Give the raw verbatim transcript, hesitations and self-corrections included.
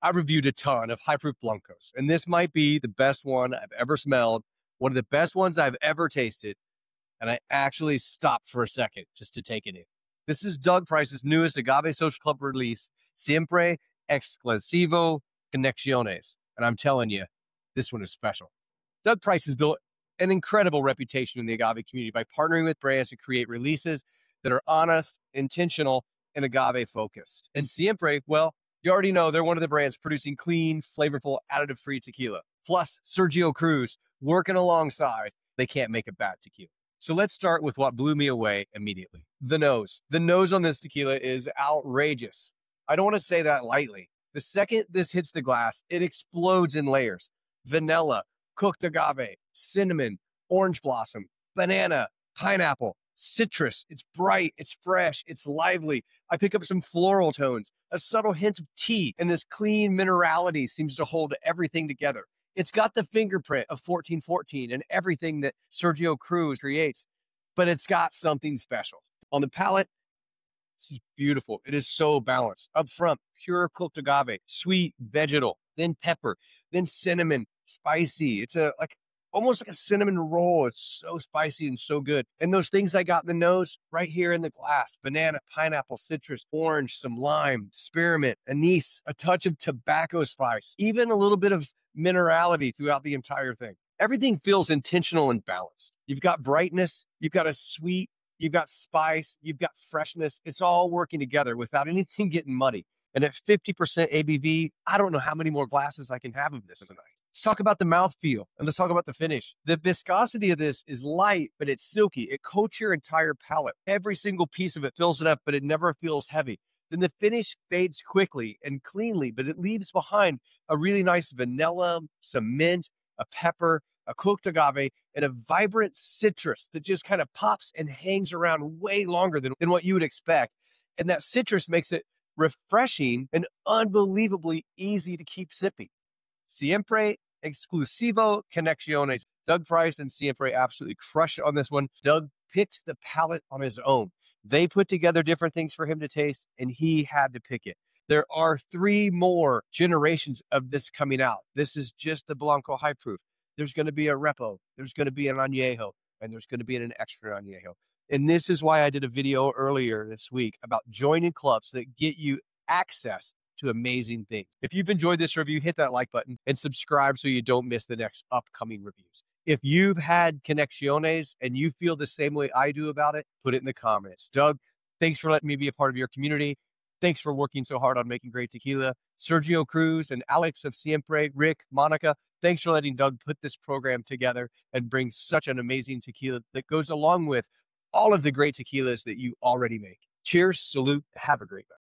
I reviewed a ton of high proof Blancos, and this might be the best one I've ever smelled, one of the best ones I've ever tasted. And I actually stopped for a second just to take it in. This is Doug Price's newest Agave Social Club release, Siempre Exclusivo Conexiones. And I'm telling you, this one is special. Doug Price has built an incredible reputation in the agave community by partnering with brands to create releases that are honest, intentional, and agave focused. And Siempre, well, you already know they're one of the brands producing clean, flavorful, additive-free tequila. Plus, Sergio Cruz working alongside. They can't make a bad tequila. So let's start with what blew me away immediately. The nose. The nose on this tequila is outrageous. I don't want to say that lightly. The second this hits the glass, it explodes in layers. Vanilla, cooked agave, cinnamon, orange blossom, banana, pineapple, citrus. It's bright, it's fresh, it's lively. I pick up some floral tones, a subtle hint of tea, and this clean minerality seems to hold everything together. It's got the fingerprint of fourteen fourteen and everything that Sergio Cruz creates, but it's got something special. On the palate, this is beautiful. It is so balanced. Up front, pure cooked agave, sweet, vegetal, then pepper, then cinnamon, spicy. It's a like almost like a cinnamon roll. It's so spicy and so good. And those things I got in the nose right here in the glass, banana, pineapple, citrus, orange, some lime, spearmint, anise, a touch of tobacco spice, even a little bit of minerality throughout the entire thing. Everything feels intentional and balanced. You've got brightness, you've got a sweet, you've got spice, you've got freshness. It's all working together without anything getting muddy. And at fifty percent A B V, I don't know how many more glasses I can have of this tonight. Let's talk about the mouthfeel and let's talk about the finish. The viscosity of this is light, but it's silky. It coats your entire palate. Every single piece of it fills it up, but it never feels heavy. Then the finish fades quickly and cleanly, but it leaves behind a really nice vanilla, some mint, a pepper, a cooked agave, and a vibrant citrus that just kind of pops and hangs around way longer than, than what you would expect. And that citrus makes it refreshing and unbelievably easy to keep sipping. Siempre Exclusivo Conexiones. Doug Price and Siempre absolutely crushed on this one. Doug picked the palate on his own. They put together different things for him to taste, and he had to pick it. There are three more generations of this coming out. This is just the Blanco High Proof. There's going to be a Repo, there's going to be an Añejo, and there's going to be an Extra Añejo. And this is why I did a video earlier this week about joining clubs that get you access to amazing things. If you've enjoyed this review, hit that like button and subscribe so you don't miss the next upcoming reviews. If you've had Conexiones and you feel the same way I do about it, put it in the comments. Doug, thanks for letting me be a part of your community. Thanks for working so hard on making great tequila. Sergio Cruz and Alex of Siempre, Rick, Monica, thanks for letting Doug put this program together and bring such an amazing tequila that goes along with all of the great tequilas that you already make. Cheers, salute, have a great night.